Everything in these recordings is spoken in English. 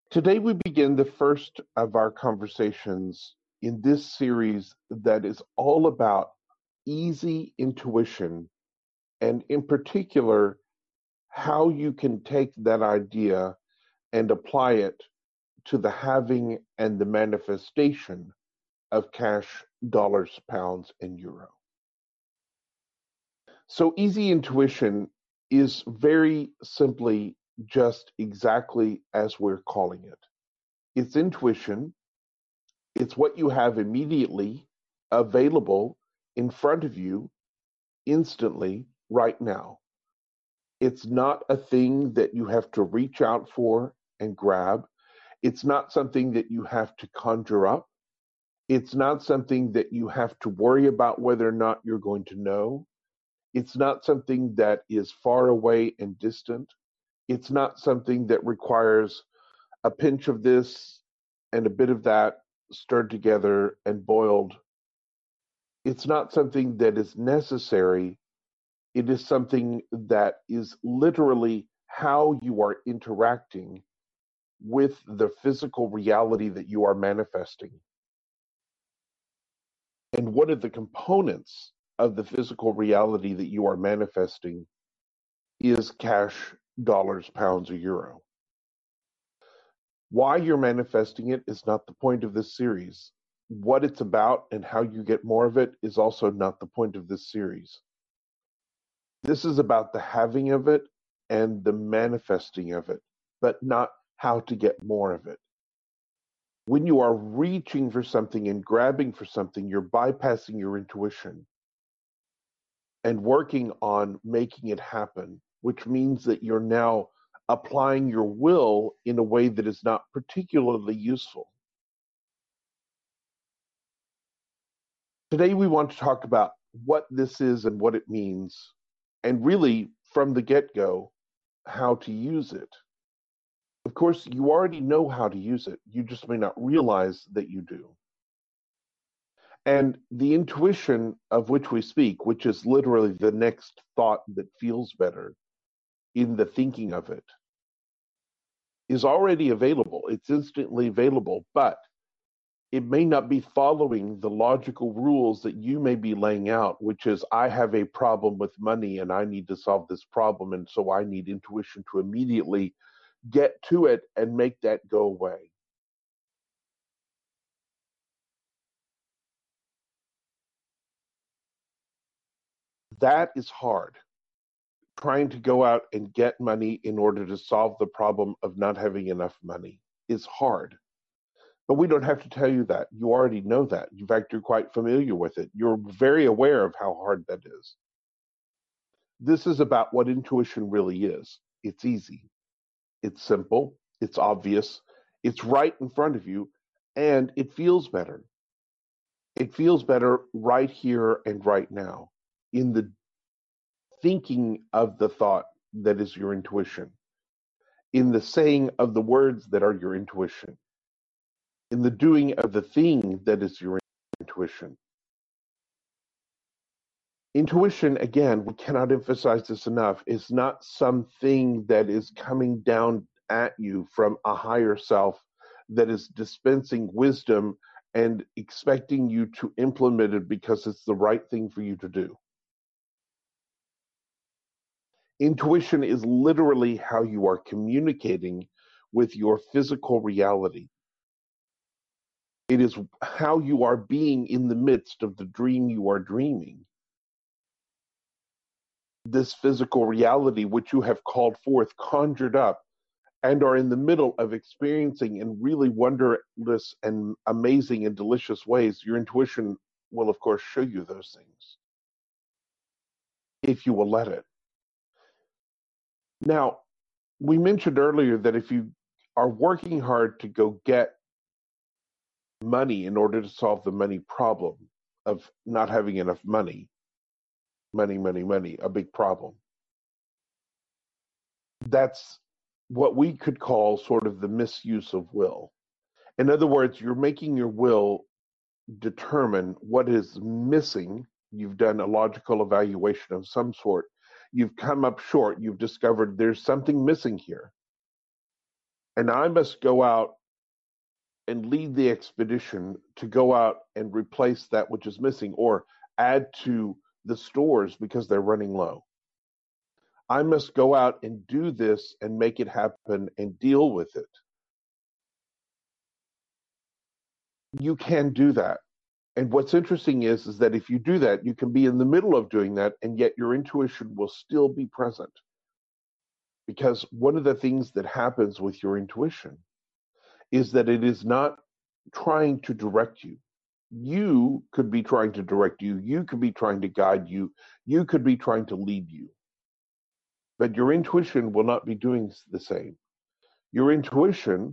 Today, we begin the first of our conversations in this series that is all about easy intuition, and in particular, how you can take that idea and apply it to the having and the manifestation of cash, dollars, pounds, and euro. So, easy intuition is very simply just exactly as we're calling it. It's intuition. It's what you have immediately available in front of you instantly right now. It's not a thing that you have to reach out for and grab. It's not something that you have to conjure up. It's not something that you have to worry about whether or not you're going to know. It's not something that is far away and distant. It's not something that requires a pinch of this and a bit of that stirred together and boiled. It's not something that is necessary. It is something that is literally how you are interacting with the physical reality that you are manifesting. And one of the components of the physical reality that you are manifesting is cash, dollars, pounds, or euro. Why you're manifesting it is not the point of this series. What it's about and how you get more of it is also not the point of this series. This is about the having of it and the manifesting of it, but not how to get more of it. When you are reaching for something and grabbing for something, you're bypassing your intuition and working on making it happen, which means that you're now applying your will in a way that is not particularly useful. Today, we want to talk about what this is and what it means, and really, from the get-go, how to use it. Of course, you already know how to use it. You just may not realize that you do. And the intuition of which we speak, which is literally the next thought that feels better in the thinking of it, is already available. It's instantly available, but it may not be following the logical rules that you may be laying out, which is, I have a problem with money and I need to solve this problem, and so I need intuition to immediately get to it and make that go away. That is hard. Trying to go out and get money in order to solve the problem of not having enough money is hard. But we don't have to tell you that. You already know that. In fact, you're quite familiar with it. You're very aware of how hard that is. This is about what intuition really is. It's easy. It's simple. It's obvious. It's right in front of you, and it feels better. It feels better right here and right now in the thinking of the thought that is your intuition, in the saying of the words that are your intuition, in the doing of the thing that is your intuition. Intuition, again, we cannot emphasize this enough, is not something that is coming down at you from a higher self that is dispensing wisdom and expecting you to implement it because it's the right thing for you to do. Intuition is literally how you are communicating with your physical reality. It is how you are being in the midst of the dream you are dreaming. This physical reality, which you have called forth, conjured up, and are in the middle of experiencing in really wondrous and amazing and delicious ways, your intuition will, of course, show you those things, if you will let it. Now, we mentioned earlier that if you are working hard to go get money in order to solve the money problem of not having enough money, a big problem. That's what we could call sort of the misuse of will. In other words, you're making your will determine what is missing. You've done a logical evaluation of some sort. You've come up short. You've discovered there's something missing here. and I must go out and lead the expedition to go out and replace that which is missing or add to the stores because they're running low. I must go out and do this and make it happen and deal with it. You can do that. And what's interesting is that if you do that, you can be in the middle of doing that, and yet your intuition will still be present. Because one of the things that happens with your intuition is that it is not trying to direct you. You could be trying to direct you. You could be trying to guide you. You could be trying to lead you. But your intuition will not be doing the same. Your intuition,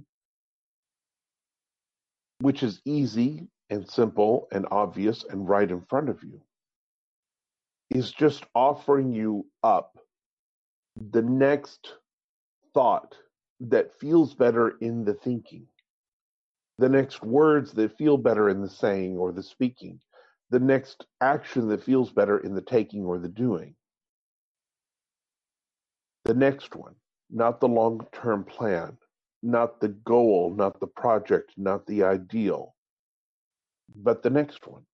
which is easy and simple and obvious and right in front of you, is just offering you up the next thought that feels better in the thinking, the next words that feel better in the saying or the speaking, the next action that feels better in the taking or the doing. The next one, not the long-term plan, not the goal, not the project, not the ideal, but the next one.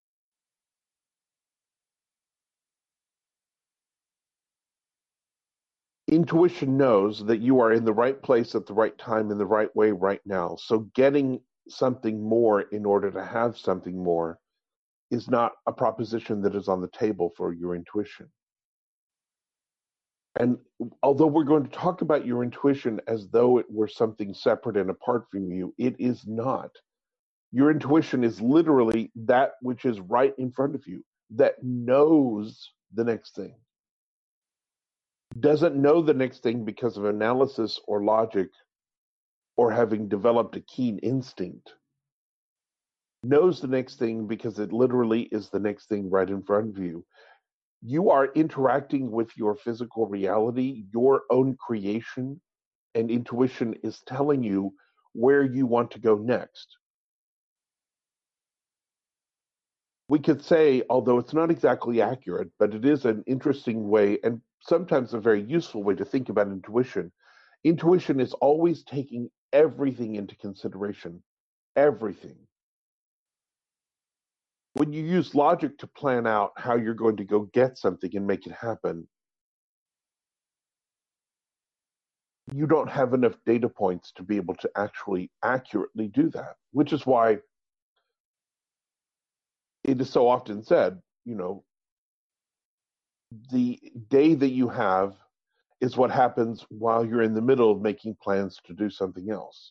Intuition knows that you are in the right place at the right time in the right way right now. So getting something more in order to have something more is not a proposition that is on the table for your intuition. And although we're going to talk about your intuition as though it were something separate and apart from you, it is not. Your intuition is literally that which is right in front of you, that knows the next thing. Doesn't know the next thing because of analysis or logic or having developed a keen instinct. Knows the next thing because it literally is the next thing right in front of you. You are interacting with your physical reality, your own creation, and intuition is telling you where you want to go next. We could say, although it's not exactly accurate, but it is an interesting way and sometimes a very useful way to think about intuition. Intuition is always taking everything into consideration. Everything. When you use logic to plan out how you're going to go get something and make it happen, you don't have enough data points to be able to actually accurately do that, which is why it is so often said, the day that you have is what happens while you're in the middle of making plans to do something else.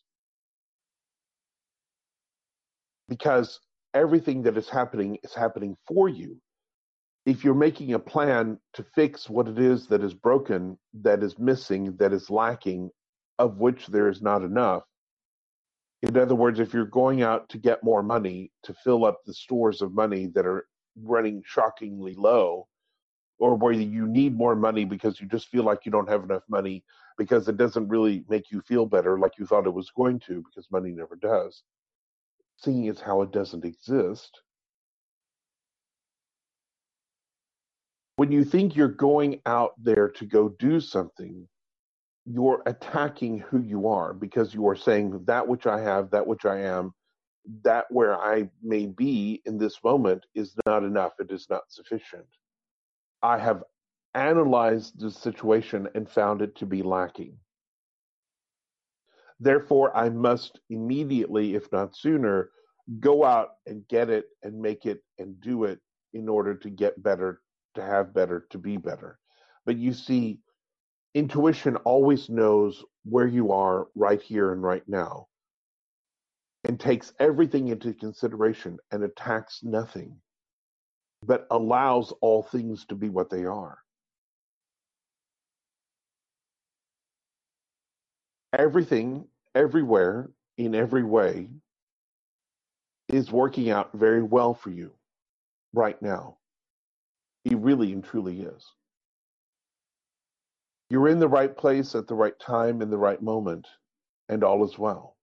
Because everything that is happening for you. If you're making a plan to fix what it is that is broken, that is missing, that is lacking, of which there is not enough, in other words, if you're going out to get more money to fill up the stores of money that are running shockingly low, or where you need more money because you just feel like you don't have enough money because it doesn't really make you feel better like you thought it was going to, because money never does, seeing as how it doesn't exist. When you think you're going out there to go do something, you're attacking who you are, because you are saying that which I have, that which I am, that where I may be in this moment is not enough. It is not sufficient. I have analyzed the situation and found it to be lacking. Therefore, I must immediately, if not sooner, go out and get it and make it and do it in order to get better, to have better, to be better. But you see, intuition always knows where you are right here and right now, and takes everything into consideration and attacks nothing, but allows all things to be what they are. Everything, everywhere, in every way, is working out very well for you right now. It really and truly is. You're in the right place at the right time in the right moment, and all is well.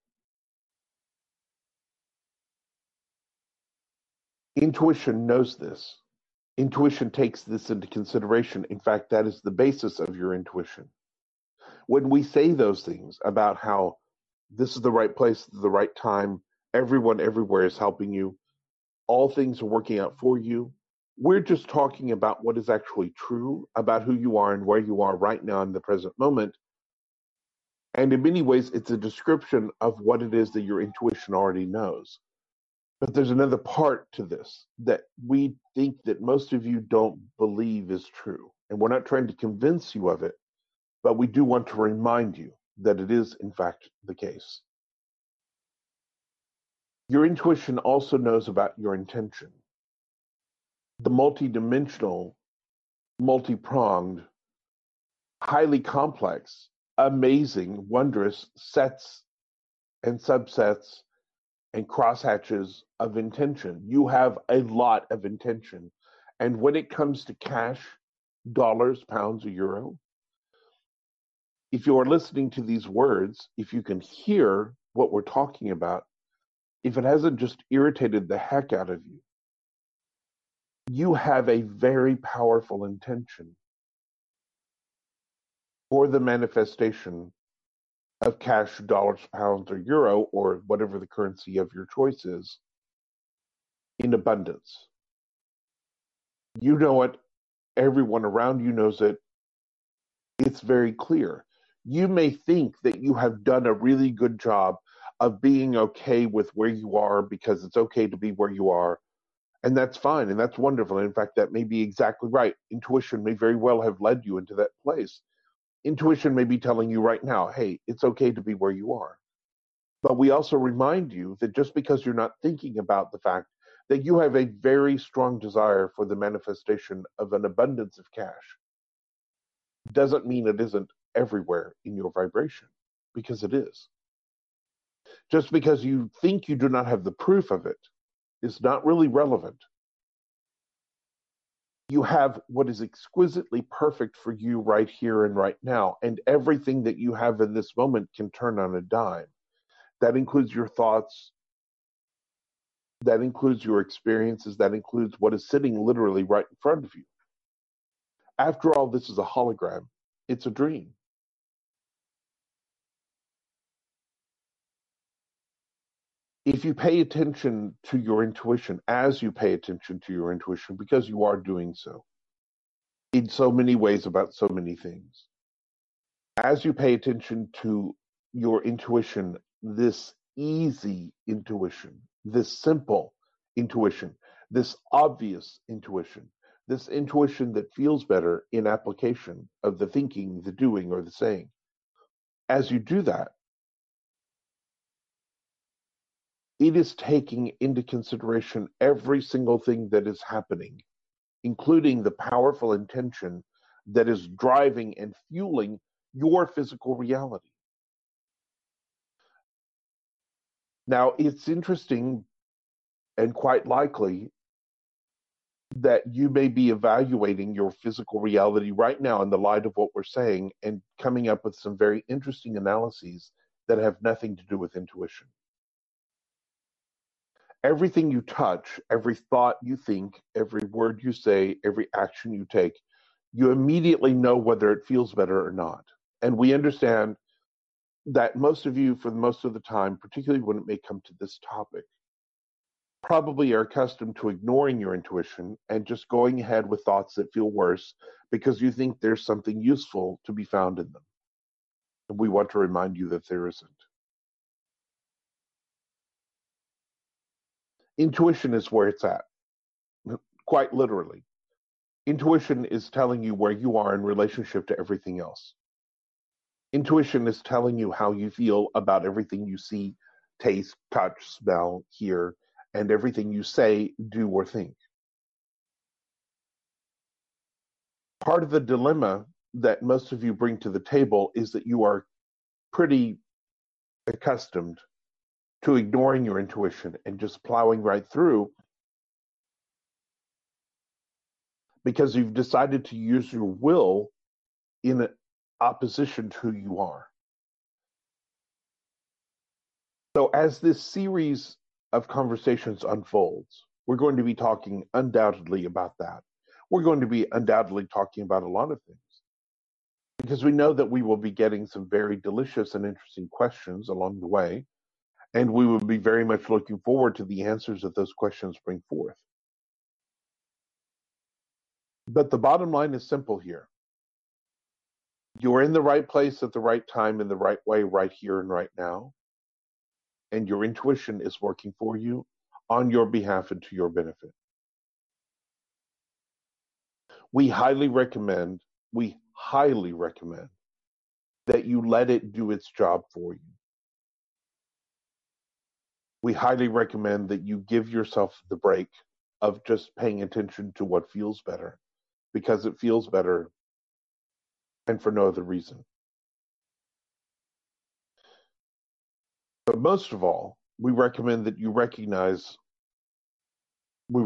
Intuition knows this. Intuition takes this into consideration. In fact, that is the basis of your intuition. When we say those things about how This is the right place, the right time. Everyone everywhere is helping you. All things are working out for you. We're just talking about what is actually true about who you are and where you are right now in the present moment. And in many ways, it's a description of what it is that your intuition already knows. But there's another part to this that we think that most of you don't believe is true. And we're not trying to convince you of it, but we do want to remind you that it is, in fact, the case. Your intuition also knows about your intention. The multidimensional, multi-pronged, highly complex, amazing, wondrous sets and subsets and crosshatches of intention. You have a lot of intention. And when it comes to cash, dollars, pounds, or euro, if you are listening to these words, if you can hear what we're talking about, if it hasn't just irritated the heck out of you, you have a very powerful intention for the manifestation of cash, dollars, pounds, or euro, or whatever the currency of your choice is, in abundance. You know it. Everyone around you knows it. It's very clear. You may think that you have done a really good job of being okay with where you are because it's okay to be where you are. And that's fine. And that's wonderful. And in fact, that may be exactly right. Intuition may very well have led you into that place. Intuition may be telling you right now, hey, it's okay to be where you are. But we also remind you that just because you're not thinking about the fact that you have a very strong desire for the manifestation of an abundance of cash doesn't mean it isn't everywhere in your vibration, because it is. Just because you think you do not have the proof of it is not really relevant. You have what is exquisitely perfect for you right here and right now, and everything that you have in this moment can turn on a dime. That includes your thoughts, that includes your experiences, that includes what is sitting literally right in front of you. After all, this is a hologram. It's a dream. If you pay attention to your intuition, as you pay attention to your intuition, because you are doing so in so many ways about so many things, as you pay attention to your intuition, this easy intuition, this simple intuition, this obvious intuition, this intuition that feels better in application of the thinking, the doing, or the saying, as you do that, it is taking into consideration every single thing that is happening, including the powerful intention that is driving and fueling your physical reality. Now, it's interesting and quite likely that you may be evaluating your physical reality right now in the light of what we're saying and coming up with some very interesting analyses that have nothing to do with intuition. Everything you touch, every thought you think, every word you say, every action you take, you immediately know whether it feels better or not. And we understand that most of you, for most of the time, particularly when it may come to this topic, probably are accustomed to ignoring your intuition and just going ahead with thoughts that feel worse because you think there's something useful to be found in them. And we want to remind you that there isn't. Intuition is where it's at, quite literally. Intuition is telling you where you are in relationship to everything else. Intuition is telling you how you feel about everything you see, taste, touch, smell, hear, and everything you say, do, or think. Part of the dilemma that most of you bring to the table is that you are pretty accustomed to ignoring your intuition and just plowing right through because you've decided to use your will in opposition to who you are. So as this series of conversations unfolds, we're going to be talking undoubtedly about that. We're going to be undoubtedly talking about a lot of things. because we know that we will be getting some very delicious and interesting questions along the way, and we will be very much looking forward to the answers that those questions bring forth. But the bottom line is simple here. You're in the right place at the right time in the right way right here and right now, and your intuition is working for you on your behalf and to your benefit. We highly recommend that you let it do its job for you. We highly recommend that you give yourself the break of just paying attention to what feels better, because it feels better and for no other reason. But most of all, we recommend that you we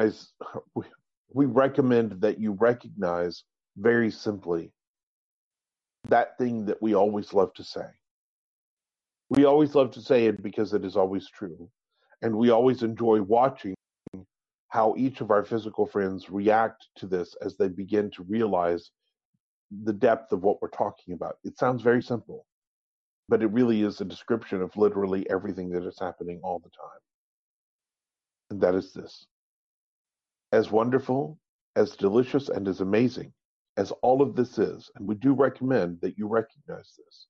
recommend that you recognize very simply that thing that we always love to say. We always love to say it because it is always true. And we always enjoy watching how each of our physical friends react to this as they begin to realize the depth of what we're talking about. It sounds very simple, but it really is a description of literally everything that is happening all the time. And that is this. As wonderful, as delicious, and as amazing as all of this is, and we do recommend that you recognize this,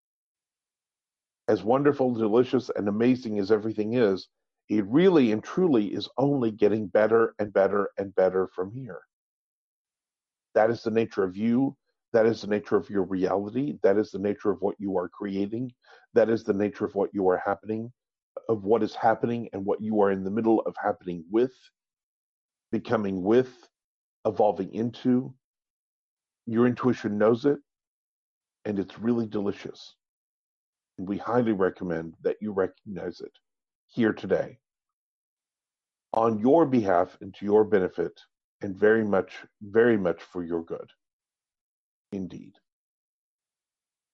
as wonderful, delicious, and amazing as everything is, it really and truly is only getting better and better and better from here. That is the nature of you. That is the nature of your reality. That is the nature of what you are creating. That is the nature of what you are happening, of what is happening and what you are in the middle of happening with, becoming with, evolving into. Your intuition knows it, and it's really delicious. And we highly recommend that you recognize it here today on your behalf and to your benefit, and very much for your good. Indeed.